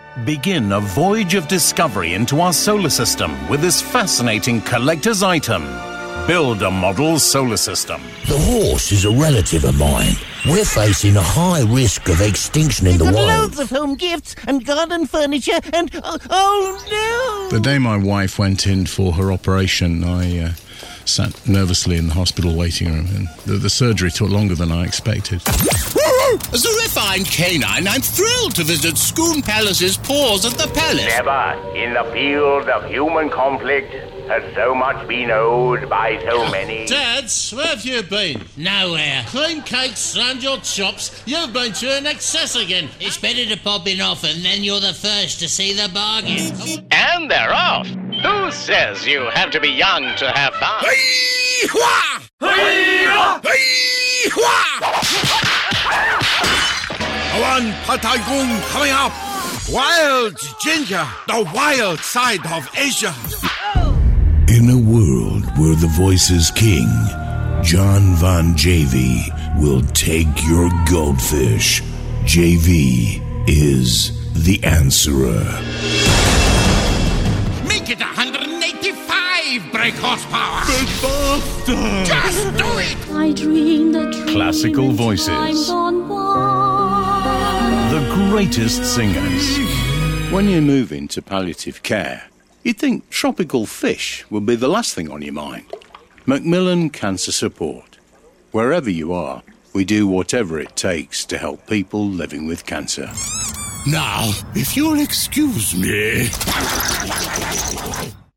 Begin a voyage of discovery into our solar system with this fascinating collector's item. Build a model solar system. The horse is a relative of mine. We're facing a high risk of extinction in the wild. Loads of home gifts and garden furniture and... Oh, no! The day my wife went in for her operation, I sat nervously in the hospital waiting room, and the surgery took longer than I expected. As a refined canine, I'm thrilled to visit Scone Palace's Paws at the Palace. Never in the field of human conflict has so much been owed by so many. Dads, where have you been? Nowhere. Cream cake, slammed your chops. You've been to an excess again. It's better to pop in often, then you're the first to see the bargains. And they're off. Who says you have to be young to have fun? Hey-hwa! Hey-hwa! Hey-hwa! One Patagon coming up. Wild ginger, the wild side of Asia. In a world where the voice is king, John Von JV will take your goldfish. JV is the answerer. Make it 185 brake horsepower. Bastard! Just do it. I dream the dream Classical voices. The greatest singers. When you move into palliative care, you'd think tropical fish would be the last thing on your mind. Macmillan Cancer Support. Wherever you are, we do whatever it takes to help people living with cancer. Now, if you'll excuse me.